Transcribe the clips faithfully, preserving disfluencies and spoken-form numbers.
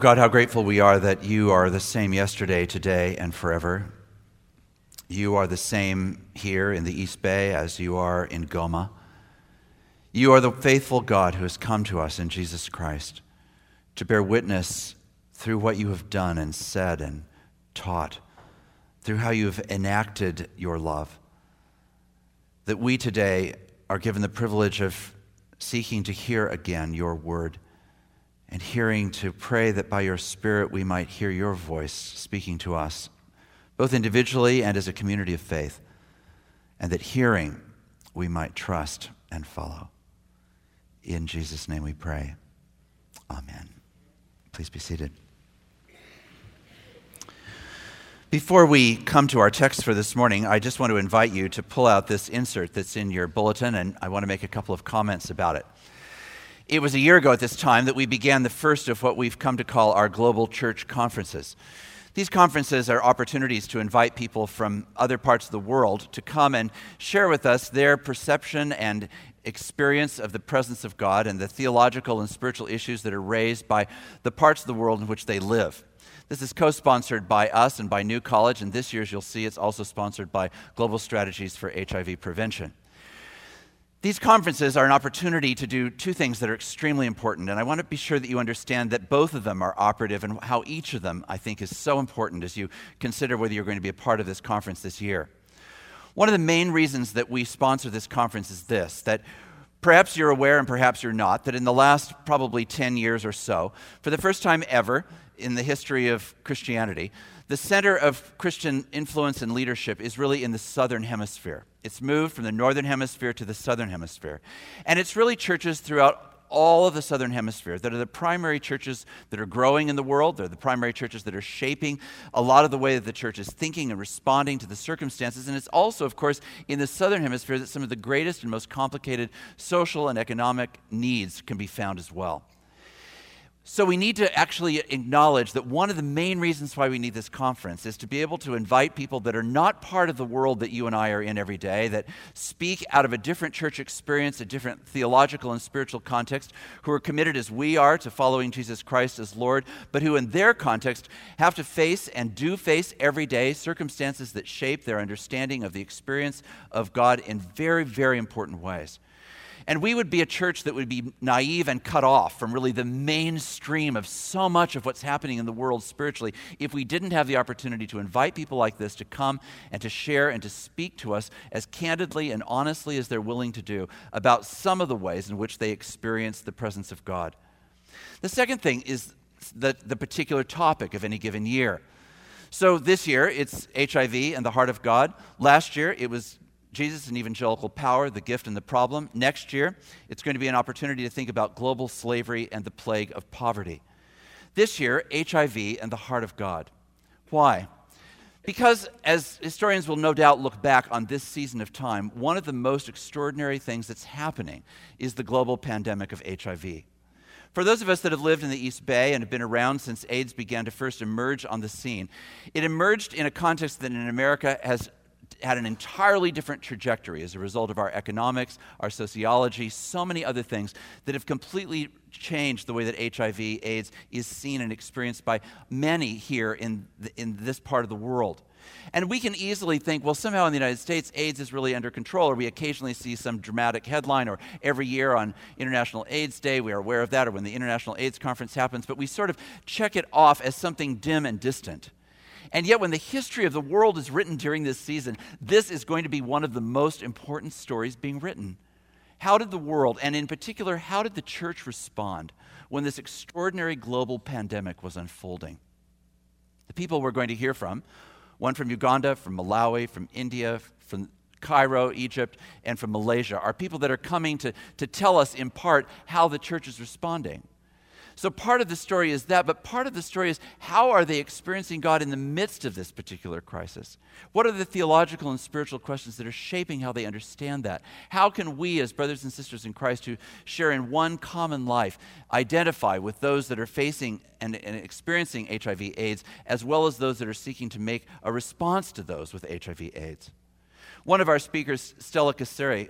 God, how grateful we are that you are the same yesterday, today, and forever. You are the same here in the East Bay as you are in Goma. You are the faithful God who has come to us in Jesus Christ to bear witness through what you have done and said and taught, through how you have enacted your love, that we today are given the privilege of seeking to hear again your word and hearing to pray that by your Spirit we might hear your voice speaking to us, both individually and as a community of faith, and that hearing we might trust and follow. In Jesus' name we pray. Amen. Please be seated. Before we come to our text for this morning, I just want to invite you to pull out this insert that's in your bulletin, and I want to make a couple of comments about it. It was a year ago at this time that we began the first of what we've come to call our global church conferences. These conferences are opportunities to invite people from other parts of the world to come and share with us their perception and experience of the presence of God and the theological and spiritual issues that are raised by the parts of the world in which they live. This is co-sponsored by us and by New College, and this year's, you'll see, it's also sponsored by Global Strategies for H I V Prevention. These conferences are an opportunity to do two things that are extremely important, and I want to be sure that you understand that both of them are operative and how each of them, I think, is so important as you consider whether you're going to be a part of this conference this year. One of the main reasons that we sponsor this conference is this, that perhaps you're aware and perhaps you're not, that in the last probably ten years or so, for the first time ever in the history of Christianity, the center of Christian influence and leadership is really in the southern hemisphere. It's moved from the northern hemisphere to the southern hemisphere. And it's really churches throughout all of the southern hemisphere that are the primary churches that are growing in the world. They're the primary churches that are shaping a lot of the way that the church is thinking and responding to the circumstances. And it's also, of course, in the southern hemisphere that some of the greatest and most complicated social and economic needs can be found as well. So we need to actually acknowledge that one of the main reasons why we need this conference is to be able to invite people that are not part of the world that you and I are in every day, that speak out of a different church experience, a different theological and spiritual context, who are committed as we are to following Jesus Christ as Lord, but who in their context have to face and do face every day circumstances that shape their understanding of the experience of God in very, very important ways. And we would be a church that would be naive and cut off from really the mainstream of so much of what's happening in the world spiritually if we didn't have the opportunity to invite people like this to come and to share and to speak to us as candidly and honestly as they're willing to do about some of the ways in which they experience the presence of God. The second thing is the, the particular topic of any given year. So this year, it's H I V and the heart of God. Last year, it was Jesus and evangelical power, the gift and the problem. Next year, it's going to be an opportunity to think about global slavery and the plague of poverty. This year, H I V and the heart of God. Why? Because, as historians will no doubt look back on this season of time, one of the most extraordinary things that's happening is the global pandemic of H I V. For those of us that have lived in the East Bay and have been around since AIDS began to first emerge on the scene, it emerged in a context that in America has had an entirely different trajectory as a result of our economics, our sociology, so many other things that have completely changed the way that H I V AIDS is seen and experienced by many here in the, in this part of the world. And we can easily think, well, somehow in the United States, AIDS is really under control, or we occasionally see some dramatic headline, or every year on International AIDS Day, we are aware of that, or when the International AIDS Conference happens, but we sort of check it off as something dim and distant. And yet when the history of the world is written during this season, this is going to be one of the most important stories being written. How did the world, and in particular, how did the church respond when this extraordinary global pandemic was unfolding? The people we're going to hear from, one from Uganda, from Malawi, from India, from Cairo, Egypt, and from Malaysia, are people that are coming to, to tell us in part how the church is responding. So part of the story is that, but part of the story is how are they experiencing God in the midst of this particular crisis? What are the theological and spiritual questions that are shaping how they understand that? How can we as brothers and sisters in Christ who share in one common life identify with those that are facing and, and experiencing H I V AIDS as well as those that are seeking to make a response to those with H I V AIDS? One of our speakers, Stella Kasseri,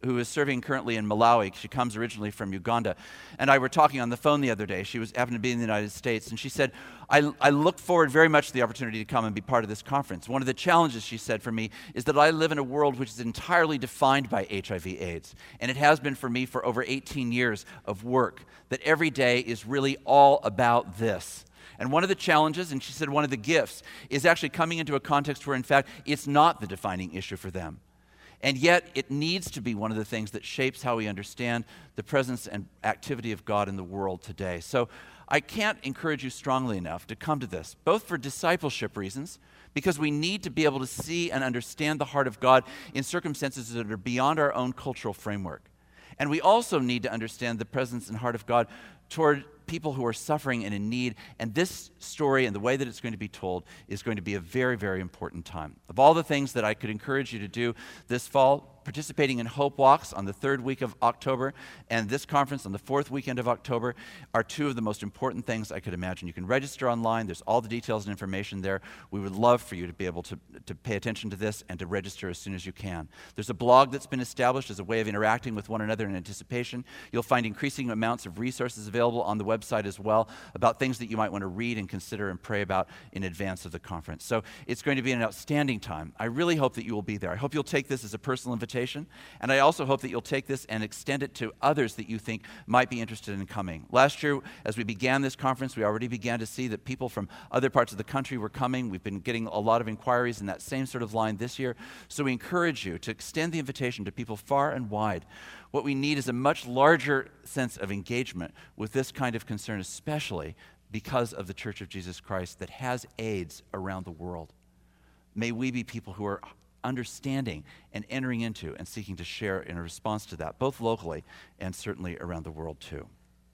who is serving currently in Malawi. She comes originally from Uganda. And I were talking on the phone the other day. She was happened to be in the United States. And she said, I, I look forward very much to the opportunity to come and be part of this conference. One of the challenges, she said, for me is that I live in a world which is entirely defined by H I V AIDS. And it has been for me for over eighteen years of work, that every day is really all about this. And one of the challenges, and she said one of the gifts, is actually coming into a context where, in fact, it's not the defining issue for them. And yet, it needs to be one of the things that shapes how we understand the presence and activity of God in the world today. So I can't encourage you strongly enough to come to this, both for discipleship reasons, because we need to be able to see and understand the heart of God in circumstances that are beyond our own cultural framework. And we also need to understand the presence and heart of God toward people who are suffering and in need. And this story and the way that it's going to be told is going to be a very, very important time. Of all the things that I could encourage you to do this fall, participating in Hope Walks on the third week of October and this conference on the fourth weekend of October are two of the most important things I could imagine. You can register online. There's all the details and information there. We would love for you to be able to, to pay attention to this and to register as soon as you can. There's a blog that's been established as a way of interacting with one another in anticipation. You'll find increasing amounts of resources available on the website as well about things that you might want to read and consider and pray about in advance of the conference. So it's going to be an outstanding time. I really hope that you will be there. I hope you'll take this as a personal invitation. And I also hope that you'll take this and extend it to others that you think might be interested in coming. Last year, as we began this conference, we already began to see that people from other parts of the country were coming. We've been getting a lot of inquiries in that same sort of line this year. So we encourage you to extend the invitation to people far and wide. What we need is a much larger sense of engagement with this kind of concern, especially because of the Church of Jesus Christ that has AIDS around the world. May we be people who are understanding and entering into and seeking to share in a response to that, both locally and certainly around the world too.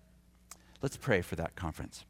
Let's pray for that conference.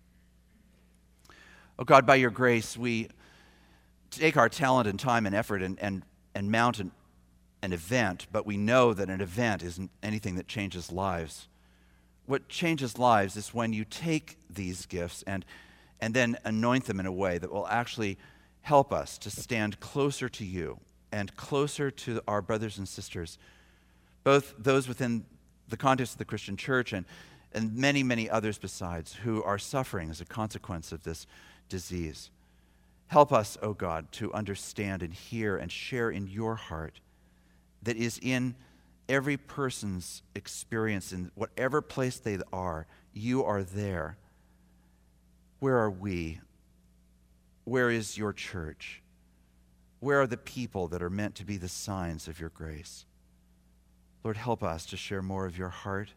Oh God, by your grace, we take our talent and time and effort and, and, and mount an, an event, but we know that an event isn't anything that changes lives. What changes lives is when you take these gifts and, and then anoint them in a way that will actually help us to stand closer to you and closer to our brothers and sisters, both those within the context of the Christian church and, and many, many others besides who are suffering as a consequence of this disease. Help us, O God, to understand and hear and share in your heart that is in every person's experience in whatever place they are. You are there. Where are we? Where is your church? Where are the people that are meant to be the signs of your grace? Lord, help us to share more of your heart.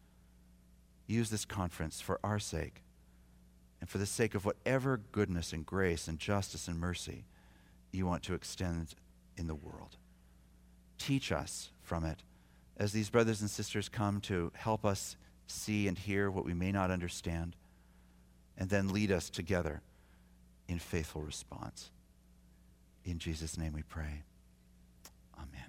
Use this conference for our sake and for the sake of whatever goodness and grace and justice and mercy you want to extend in the world. Teach us from it as these brothers and sisters come to help us see and hear what we may not understand, and then lead us together in faithful response. In Jesus' name we pray. Amen.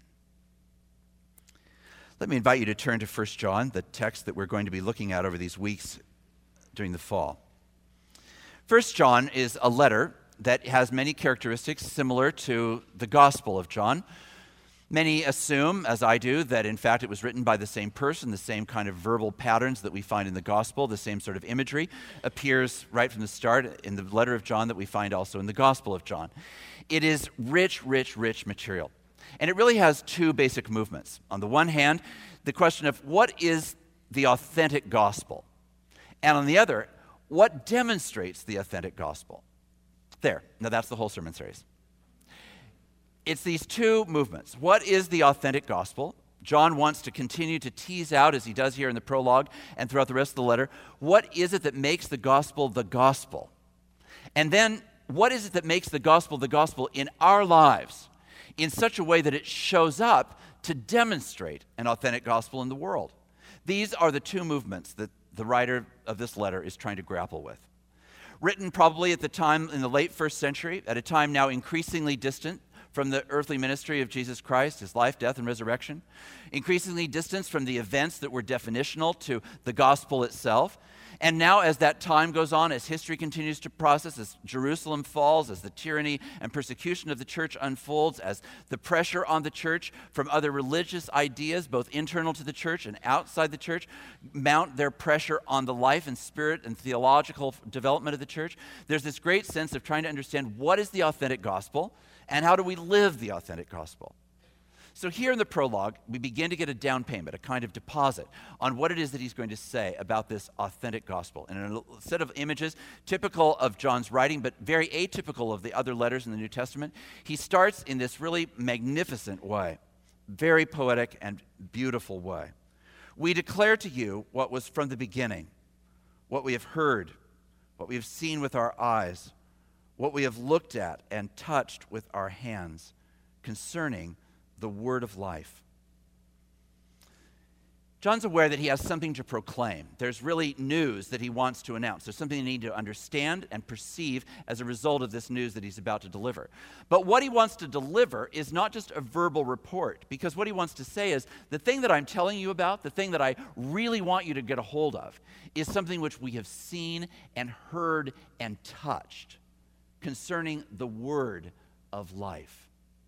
Let me invite you to turn to First John, the text that we're going to be looking at over these weeks during the fall. First John is a letter that has many characteristics similar to the Gospel of John. Many assume, as I do, that in fact it was written by the same person. The same kind of verbal patterns that we find in the Gospel, the same sort of imagery appears right from the start in the letter of John that we find also in the Gospel of John. It is rich, rich, rich material. And it really has two basic movements. On the one hand, the question of what is the authentic gospel? And on the other, what demonstrates the authentic gospel? There. Now that's the whole sermon series. It's these two movements. What is the authentic gospel? John wants to continue to tease out, as he does here in the prologue and throughout the rest of the letter, what is it that makes the gospel the gospel? And then, what is it that makes the gospel the gospel in our lives in such a way that it shows up to demonstrate an authentic gospel in the world? These are the two movements that the writer of this letter is trying to grapple with. Written probably at the time in the late first century, at a time now increasingly distant from the earthly ministry of Jesus Christ, his life, death, and resurrection, increasingly distant from the events that were definitional to the gospel itself, And now, as that time goes on, as history continues to process, as Jerusalem falls, as the tyranny and persecution of the church unfolds, as the pressure on the church from other religious ideas, both internal to the church and outside the church, mount their pressure on the life and spirit and theological development of the church, there's this great sense of trying to understand what is the authentic gospel and how do we live the authentic gospel. So here in the prologue, we begin to get a down payment, a kind of deposit on what it is that he's going to say about this authentic gospel. And in a set of images typical of John's writing, but very atypical of the other letters in the New Testament, he starts in this really magnificent way, very poetic and beautiful way. We declare to you what was from the beginning, what we have heard, what we have seen with our eyes, what we have looked at and touched with our hands concerning the word of life. John's aware that he has something to proclaim. There's really news that he wants to announce. There's something they need to understand and perceive as a result of this news that he's about to deliver. But what he wants to deliver is not just a verbal report, because what he wants to say is the thing that I'm telling you about, the thing that I really want you to get a hold of, is something which we have seen and heard and touched concerning the word of life.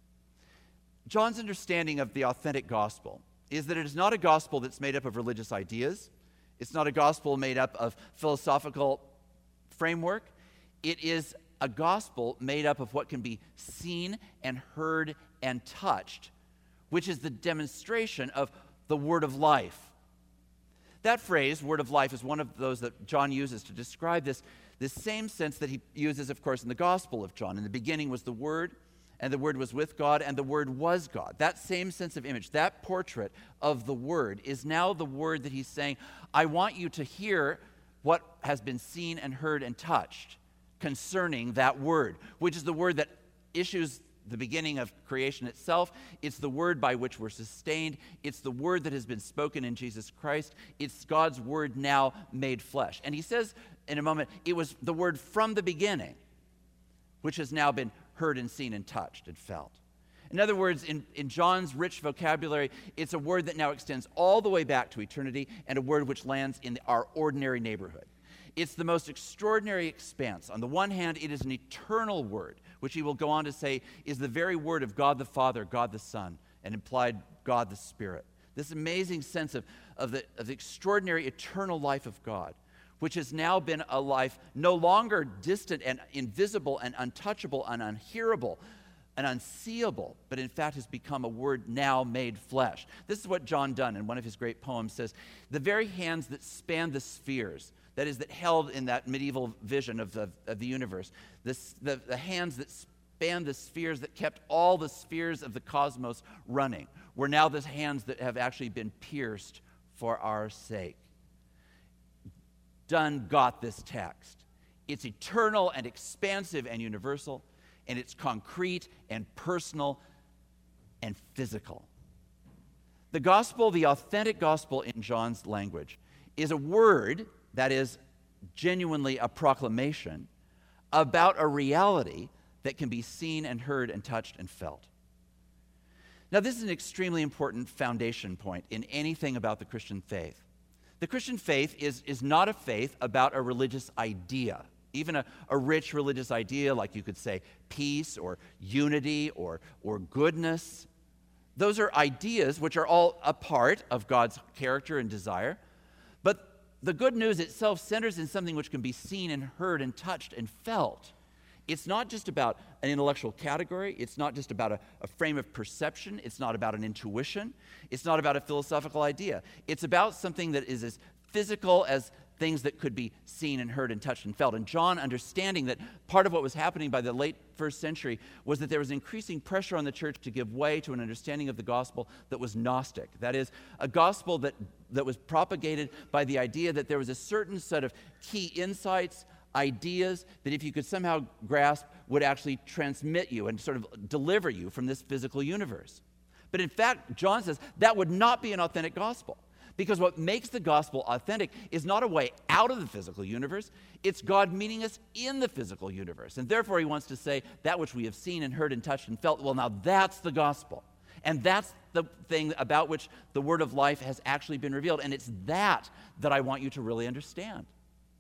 John's understanding of the authentic gospel is that it is not a gospel that's made up of religious ideas. It's not a gospel made up of philosophical framework. It is a gospel made up of what can be seen and heard and touched, which is the demonstration of the word of life. That phrase, word of life, is one of those that John uses to describe this, this same sense that he uses, of course, in the Gospel of John. In the beginning was the Word, and the Word was with God, and the Word was God. That same sense of image, that portrait of the Word is now the word that he's saying, I want you to hear what has been seen and heard and touched concerning that Word, which is the Word that issues the beginning of creation itself. It's the word by which we're sustained. It's the word that has been spoken in Jesus Christ. It's God's word now made flesh. And he says in a moment, it was the word from the beginning, which has now been heard and seen and touched and felt. In other words, in, in John's rich vocabulary, it's a word that now extends all the way back to eternity and a word which lands in our ordinary neighborhood. It's the most extraordinary expanse. On the one hand, it is an eternal word, which he will go on to say is the very word of God the Father, God the Son, and implied God the Spirit. This amazing sense of, of, the, of the extraordinary eternal life of God, which has now been a life no longer distant and invisible and untouchable and unhearable and unseeable, but in fact has become a word now made flesh. This is what John Donne, in one of his great poems, says, the very hands that span the spheres, that is, that held in that medieval vision of the, of the universe, this, the, the hands that spanned the spheres that kept all the spheres of the cosmos running, were now the hands that have actually been pierced for our sake. Donne got this text. It's eternal and expansive and universal, and it's concrete and personal and physical. The gospel, the authentic gospel in John's language, is a word that is genuinely a proclamation about a reality that can be seen and heard and touched and felt. Now, this is an extremely important foundation point in anything about the Christian faith. The Christian faith is, is not a faith about a religious idea, even a, a rich religious idea like you could say peace or unity or, or goodness. Those are ideas which are all a part of God's character and desire, but the good news itself centers in something which can be seen and heard and touched and felt. It's not just about an intellectual category. It's not just about a, a frame of perception. It's not about an intuition. It's not about a philosophical idea. It's about something that is as physical as things that could be seen and heard and touched and felt. And John, understanding that part of what was happening by the late first century was that there was increasing pressure on the church to give way to an understanding of the gospel that was Gnostic. That is, a gospel that, that was propagated by the idea that there was a certain set of key insights, ideas that if you could somehow grasp would actually transmit you and sort of deliver you from this physical universe. But in fact, John says that would not be an authentic gospel. Because what makes the gospel authentic is not a way out of the physical universe, it's God meeting us in the physical universe. And therefore he wants to say that which we have seen and heard and touched and felt, well, now that's the gospel. And that's the thing about which the word of life has actually been revealed. And it's that that I want you to really understand.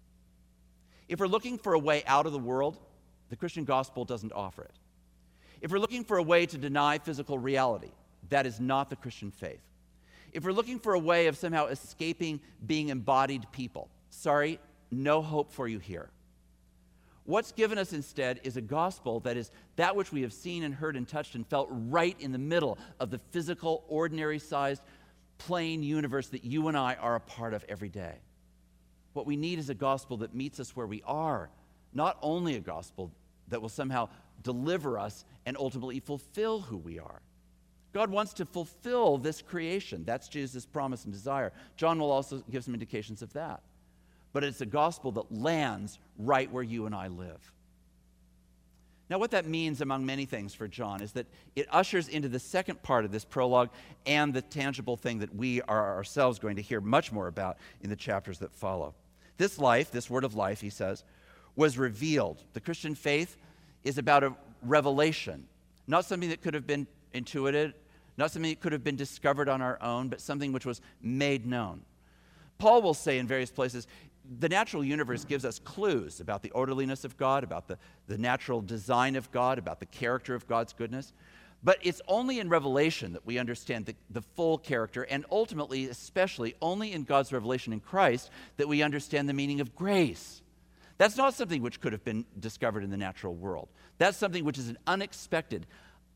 If we're looking for a way out of the world, the Christian gospel doesn't offer it. If we're looking for a way to deny physical reality, that is not the Christian faith. If we're looking for a way of somehow escaping being embodied people, sorry, no hope for you here. What's given us instead is a gospel that is that which we have seen and heard and touched and felt right in the middle of the physical, ordinary-sized, plain universe that you and I are a part of every day. What we need is a gospel that meets us where we are, not only a gospel that will somehow deliver us and ultimately fulfill who we are. God wants to fulfill this creation. That's Jesus' promise and desire. John will also give some indications of that. But it's a gospel that lands right where you and I live. Now, what that means, among many things for John, is that it ushers into the second part of this prologue and the tangible thing that we are ourselves going to hear much more about in the chapters that follow. This life, this word of life, he says, was revealed. The Christian faith is about a revelation, not something that could have been intuited, not something that could have been discovered on our own, but something which was made known. Paul will say in various places, the natural universe gives us clues about the orderliness of God, about the, the natural design of God, about the character of God's goodness. But it's only in Revelation that we understand the, the full character, and ultimately, especially, only in God's revelation in Christ that we understand the meaning of grace. That's not something which could have been discovered in the natural world. That's something which is an unexpected,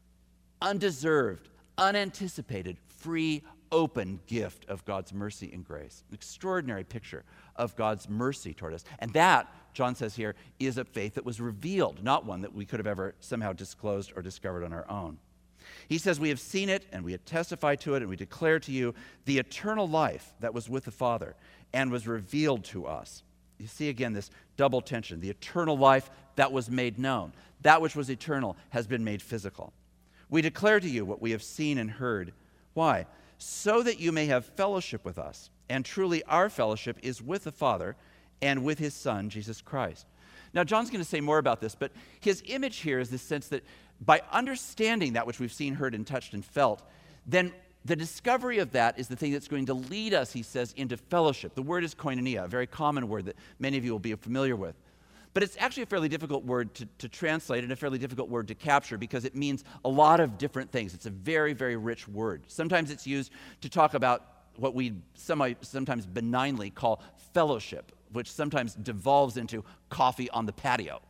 undeserved, unanticipated, free, open gift of God's mercy and grace. An extraordinary picture of God's mercy toward us. And that, John says here, is a faith that was revealed, not one that we could have ever somehow disclosed or discovered on our own. He says, we have seen it, and we have testified to it, and we declare to you the eternal life that was with the Father and was revealed to us. You see again this double tension. The eternal life that was made known. That which was eternal has been made physical. We declare to you what we have seen and heard. Why? So that you may have fellowship with us. And truly our fellowship is with the Father and with his Son, Jesus Christ. Now, John's going to say more about this, but his image here is this sense that by understanding that which we've seen, heard, and touched and felt, then the discovery of that is the thing that's going to lead us, he says, into fellowship. The word is koinonia, a very common word that many of you will be familiar with. But it's actually a fairly difficult word to, to translate and a fairly difficult word to capture because it means a lot of different things. It's a very, very rich word. Sometimes it's used to talk about what we semi, sometimes benignly call fellowship, which sometimes devolves into coffee on the patio.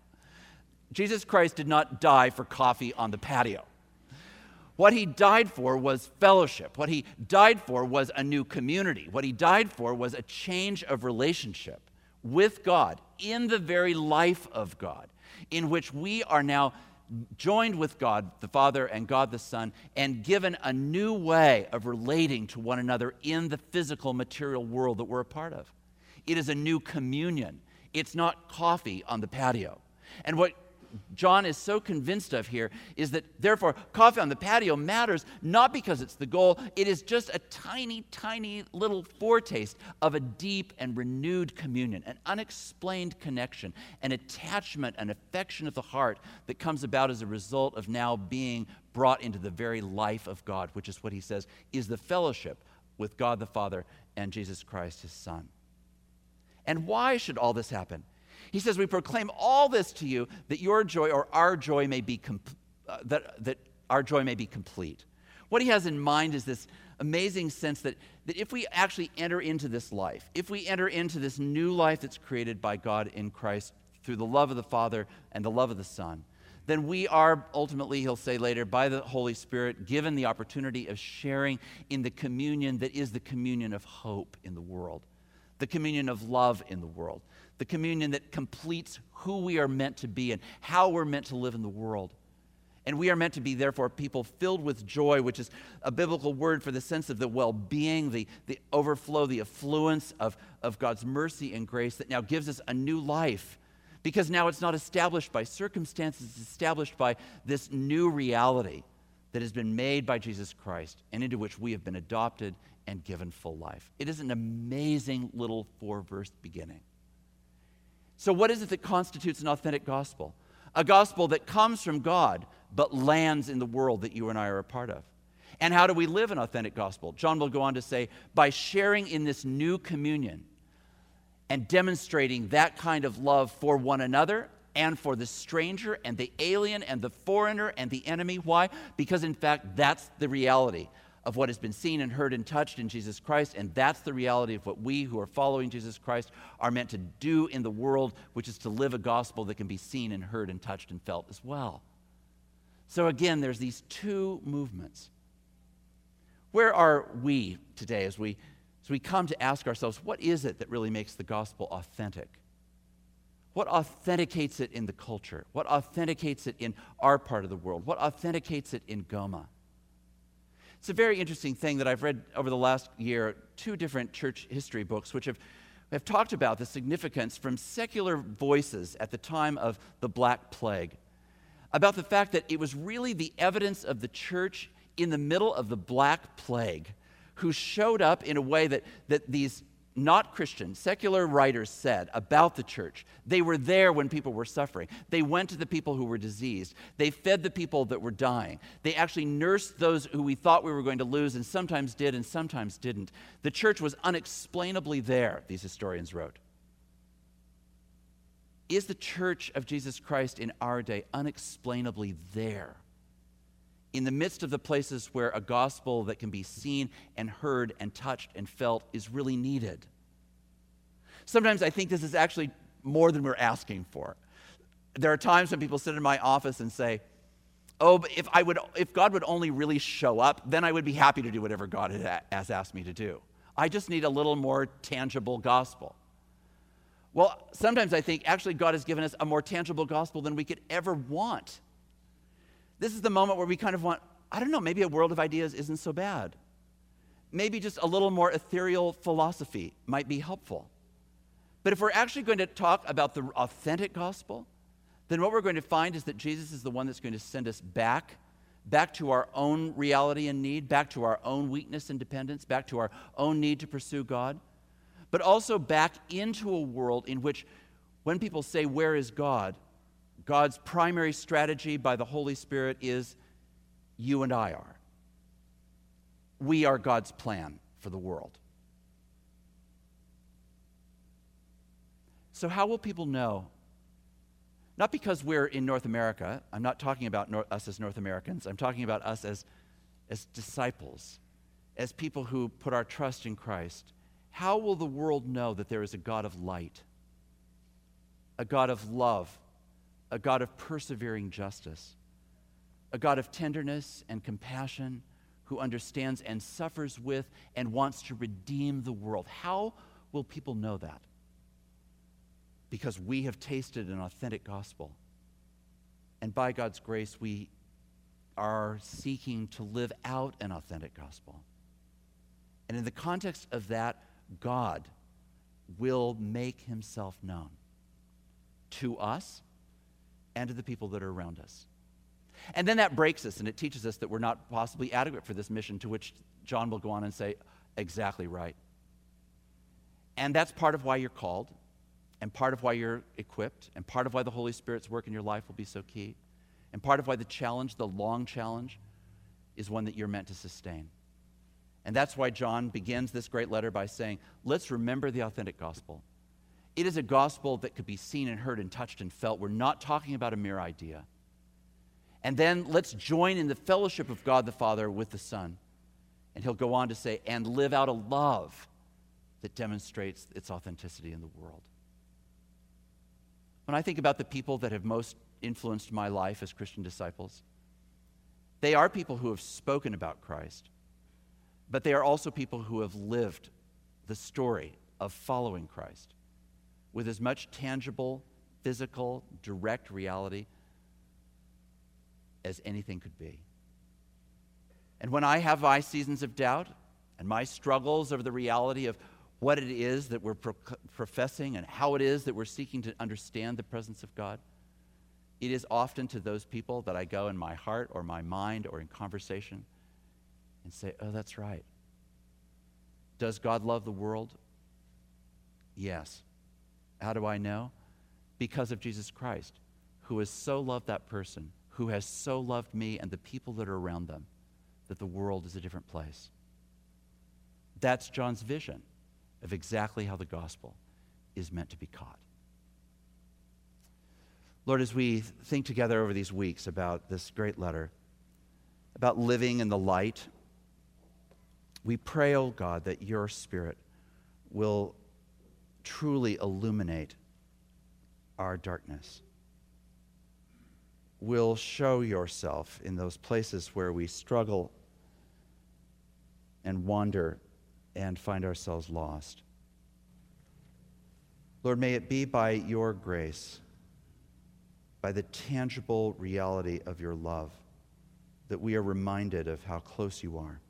Jesus Christ did not die for coffee on the patio. What he died for was fellowship. What he died for was a new community. What he died for was a change of relationship with God in the very life of God, in which we are now joined with God the Father and God the Son and given a new way of relating to one another in the physical material world that we're a part of. It is a new communion. It's not coffee on the patio. And what John is so convinced of here is that, therefore, coffee on the patio matters not because it's the goal. It is just a tiny, tiny little foretaste of a deep and renewed communion, an unexplained connection, an attachment, an affection of the heart that comes about as a result of now being brought into the very life of God, which is what he says is the fellowship with God the Father and Jesus Christ, his Son. And why should all this happen? He says, we proclaim all this to you that your joy or our joy may be com- uh, that, that our joy may be complete. What he has in mind is this amazing sense that, that if we actually enter into this life, if we enter into this new life that's created by God in Christ through the love of the Father and the love of the Son, then we are ultimately, he'll say later, by the Holy Spirit, given the opportunity of sharing in the communion that is the communion of hope in the world, the communion of love in the world, the communion that completes who we are meant to be and how we're meant to live in the world. And we are meant to be, therefore, people filled with joy, which is a biblical word for the sense of the well-being, the, the overflow, the affluence of, of God's mercy and grace that now gives us a new life. Because now it's not established by circumstances, it's established by this new reality that has been made by Jesus Christ and into which we have been adopted and given full life. It is an amazing little four-verse beginning. So what is it that constitutes an authentic gospel? A gospel that comes from God but lands in the world that you and I are a part of. And how do we live an authentic gospel? John will go on to say, by sharing in this new communion and demonstrating that kind of love for one another and for the stranger and the alien and the foreigner and the enemy. Why? Because in fact, that's the reality of what has been seen and heard and touched in Jesus Christ, and that's the reality of what we who are following Jesus Christ are meant to do in the world, which is to live a gospel that can be seen and heard and touched and felt as well. So again, there's these two movements. Where are we today as we, as we come to ask ourselves, what is it that really makes the gospel authentic? What authenticates it in the culture? What authenticates it in our part of the world? What authenticates it in Goma? It's a very interesting thing that I've read over the last year, two different church history books, which have, have talked about the significance from secular voices at the time of the Black Plague, about the fact that it was really the evidence of the church in the middle of the Black Plague who showed up in a way that, that these not Christian, secular writers said about the church. They were there when people were suffering. They went to the people who were diseased. They fed the people that were dying. They actually nursed those who we thought we were going to lose, and sometimes did and sometimes didn't. The church was unexplainably there, these historians wrote. Is the church of Jesus Christ in our day unexplainably there, in the midst of the places where a gospel that can be seen and heard and touched and felt is really needed? Sometimes I think this is actually more than we're asking for. There are times when people sit in my office and say, oh, but if I would, if God would only really show up, then I would be happy to do whatever God has asked me to do. I just need a little more tangible gospel. Well, sometimes I think actually God has given us a more tangible gospel than we could ever want. This is the moment where we kind of want, I don't know, maybe a world of ideas isn't so bad. Maybe just a little more ethereal philosophy might be helpful. But if we're actually going to talk about the authentic gospel, then what we're going to find is that Jesus is the one that's going to send us back, back to our own reality and need, back to our own weakness and dependence, back to our own need to pursue God, but also back into a world in which when people say, where is God? God's primary strategy by the Holy Spirit is you and I are. We are God's plan for the world. So how will people know? Not because we're in North America. I'm not talking about North, us as North Americans. I'm talking about us as, as disciples, as people who put our trust in Christ. How will the world know that there is a God of light, a God of love, a God of persevering justice, a God of tenderness and compassion who understands and suffers with and wants to redeem the world? How will people know that? Because we have tasted an authentic gospel. And by God's grace, we are seeking to live out an authentic gospel. And in the context of that, God will make himself known to us and to the people that are around us. And then that breaks us, and it teaches us that we're not possibly adequate for this mission, to which John will go on and say, exactly right. And that's part of why you're called, and part of why you're equipped, and part of why the Holy Spirit's work in your life will be so key, and part of why the challenge, the long challenge, is one that you're meant to sustain. And that's why John begins this great letter by saying, let's remember the authentic gospel. It is a gospel that could be seen and heard and touched and felt. We're not talking about a mere idea. And then let's join in the fellowship of God the Father with the Son. And he'll go on to say, and live out a love that demonstrates its authenticity in the world. When I think about the people that have most influenced my life as Christian disciples, they are people who have spoken about Christ, but they are also people who have lived the story of following Christ with as much tangible, physical, direct reality as anything could be. And when I have my seasons of doubt and my struggles over the reality of what it is that we're pro- professing and how it is that we're seeking to understand the presence of God, it is often to those people that I go in my heart or my mind or in conversation and say, oh, that's right. Does God love the world? Yes. How do I know? Because of Jesus Christ, who has so loved that person, who has so loved me and the people that are around them, that the world is a different place. That's John's vision of exactly how the gospel is meant to be caught. Lord, as we think together over these weeks about this great letter, about living in the light, we pray, oh God, that your Spirit will truly illuminate our darkness. Will show yourself in those places where we struggle and wander and find ourselves lost. Lord, may it be by your grace, by the tangible reality of your love, that we are reminded of how close you are.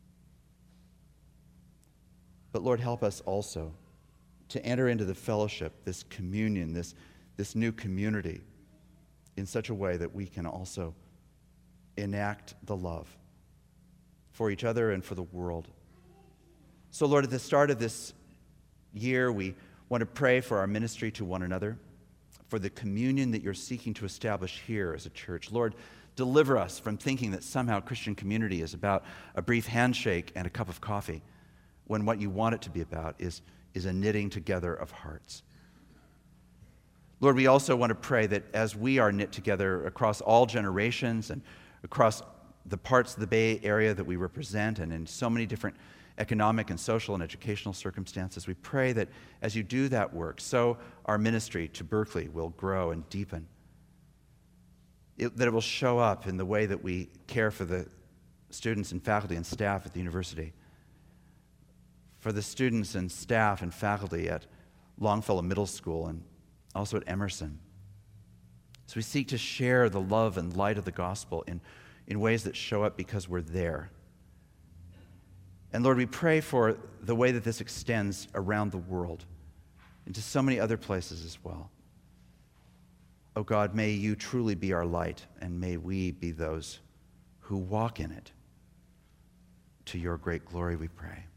But Lord, help us also to enter into the fellowship, this communion, this, this new community, in such a way that we can also enact the love for each other and for the world. So Lord, at the start of this year, we want to pray for our ministry to one another, for the communion that you're seeking to establish here as a church. Lord, deliver us from thinking that somehow Christian community is about a brief handshake and a cup of coffee, when what you want it to be about is, is a knitting together of hearts. Lord, we also want to pray that as we are knit together across all generations and across the parts of the Bay Area that we represent and in so many different economic and social and educational circumstances, we pray that as you do that work, so our ministry to Berkeley will grow and deepen. It, that it will show up in the way that we care for the students and faculty and staff at the university, for the students and staff and faculty at Longfellow Middle School and also at Emerson. So we seek to share the love and light of the gospel in, in ways that show up because we're there. And Lord, we pray for the way that this extends around the world into so many other places as well. Oh God, may you truly be our light, and may we be those who walk in it. To your great glory we pray.